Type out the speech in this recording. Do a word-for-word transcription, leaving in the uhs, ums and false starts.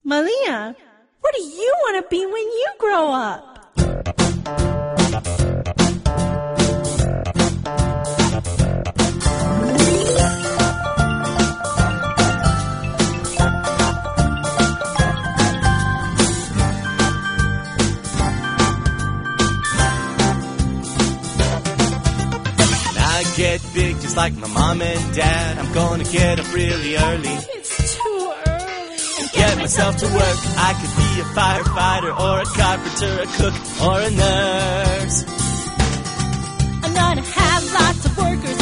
Malia, what do you want to be when you grow up? Get big just like my mom and dad. I'm gonna get up really early. It's too early. And get myself to work. I could be a firefighter or a carpenter, a cook or a nurse. I'm gonna have lots of workers